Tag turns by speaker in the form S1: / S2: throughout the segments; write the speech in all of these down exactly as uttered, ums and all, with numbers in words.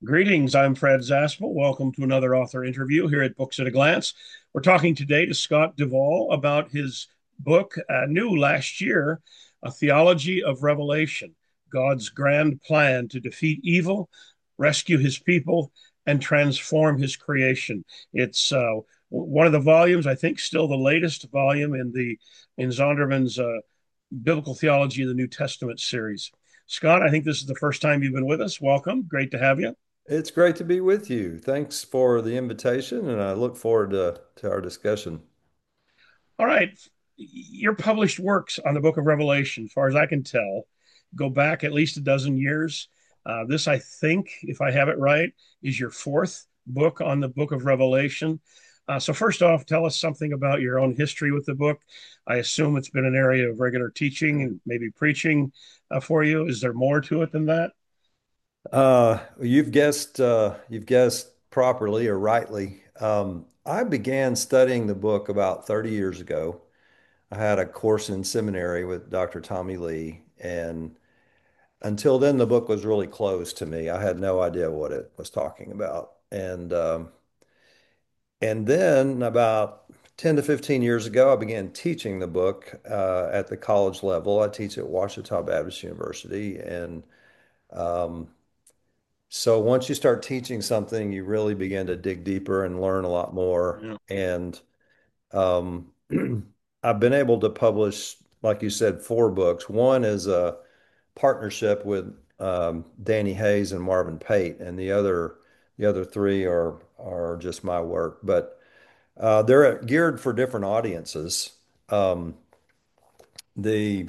S1: Greetings, I'm Fred Zaspel. Welcome to another author interview here at Books at a Glance. We're talking today to Scott Duvall about his book, uh, new last year, A Theology of Revelation, God's Grand Plan to Defeat Evil, Rescue His People, and Transform His Creation. It's uh, one of the volumes, I think, still the latest volume in the in Zondervan's uh, Biblical Theology of the New Testament series. Scott, I think this is the first time you've been with us. Welcome. Great to have you.
S2: It's great to be with you. Thanks for the invitation, and I look forward to, to our discussion.
S1: All right. Your published works on the book of Revelation, as far as I can tell, go back at least a dozen years. Uh, this, I think, if I have it right, is your fourth book on the book of Revelation. Uh, so, first off, tell us something about your own history with the book. I assume it's been an area of regular teaching and maybe preaching uh, for you. Is there more to it than that?
S2: Uh, you've guessed uh, you've guessed properly or rightly. Um, I began studying the book about thirty years ago. I had a course in seminary with Doctor Tommy Lee, and until then, the book was really closed to me. I had no idea what it was talking about. And um, And then about ten to fifteen years ago, I began teaching the book uh, at the college level. I teach at Ouachita Baptist University. And um, so once you start teaching something, you really begin to dig deeper and learn a lot more.
S1: Yeah.
S2: And um, I've been able to publish, like you said, four books. One is a partnership with um, Danny Hayes and Marvin Pate, and the other the other three are are just my work. But uh, they're geared for different audiences. Um, the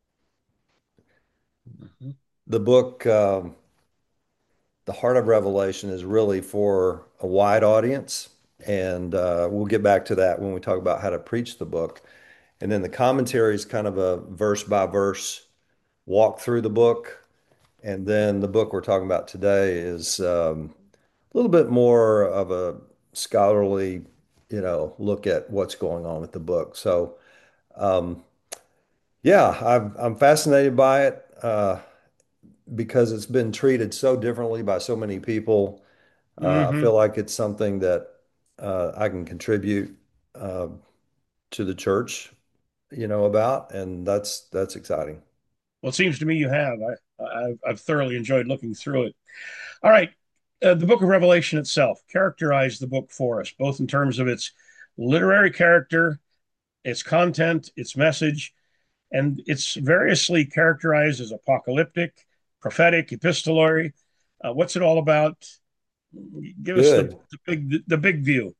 S1: Mhm.
S2: the book, um, The Heart of Revelation, is really for a wide audience, and uh, we'll get back to that when we talk about how to preach the book. And then the commentary is kind of a verse by verse walk through the book, and then the book we're talking about today is um, a little bit more of a scholarly, you know, look at what's going on with the book. So. Um, Yeah, I'm I'm fascinated by it uh, because it's been treated so differently by so many people. Uh, I
S1: Mm-hmm.
S2: feel like it's something that uh, I can contribute uh, to the church, you know, about, and that's that's exciting.
S1: Well, it seems to me you have. I, I've, I've thoroughly enjoyed looking through it. All right. Uh, the book of Revelation itself, characterize the book for us, both in terms of its literary character, its content, its message, and it's variously characterized as apocalyptic, prophetic, epistolary. Uh, what's it all about? Give us the,
S2: Good.
S1: the big the big view.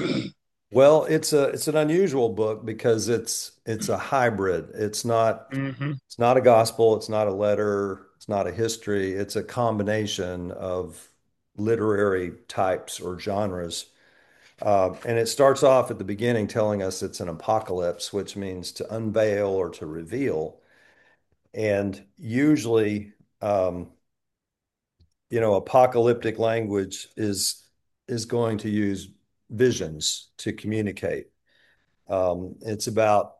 S2: Well, it's a it's an unusual book because it's it's a hybrid. It's not
S1: Mm-hmm.
S2: it's not a gospel, it's not a letter, it's not a history. It's a combination of literary types or genres. Uh, and it starts off at the beginning telling us it's an apocalypse, which means to unveil or to reveal. And usually, um, you know, apocalyptic language is is going to use visions to communicate. Um, it's about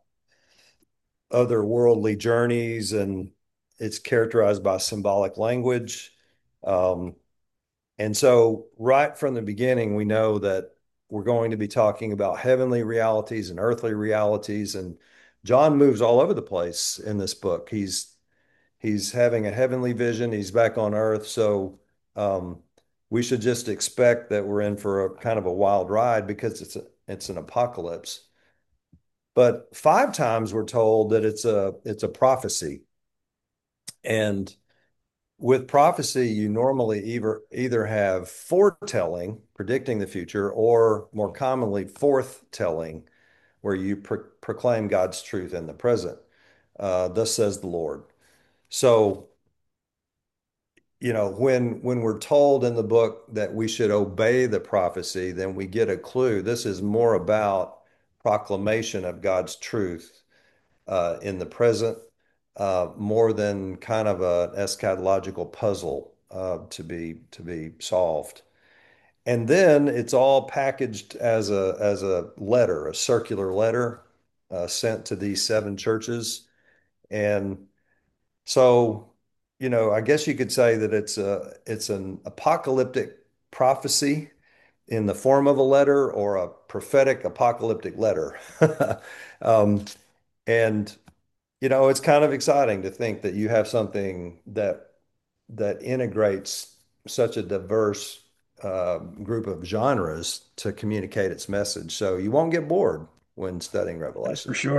S2: otherworldly journeys, and it's characterized by symbolic language. Um, And so, right from the beginning, we know that we're going to be talking about heavenly realities and earthly realities. And John moves all over the place in this book. He's he's having a heavenly vision. He's back on earth. So um, we should just expect that we're in for a kind of a wild ride because it's a, it's an apocalypse. But five times we're told that it's a it's a prophecy. And with prophecy, you normally either either have foretelling, predicting the future, or more commonly forthtelling, where you pro proclaim God's truth in the present. Uh, thus says the Lord. So, you know, when when we're told in the book that we should obey the prophecy, then we get a clue. This is more about proclamation of God's truth uh, in the present, uh, more than kind of an eschatological puzzle uh, to be to be solved. And then it's all packaged as a as a letter, a circular letter uh, sent to these seven churches. And so you know, I guess you could say that it's a it's an apocalyptic prophecy in the form of a letter or a prophetic apocalyptic letter. Um, and you know, it's kind of exciting to think that you have something that that integrates such a diverse uh, group of genres to communicate its message. So you won't get bored when studying
S1: That's for
S2: Revelation.
S1: sure.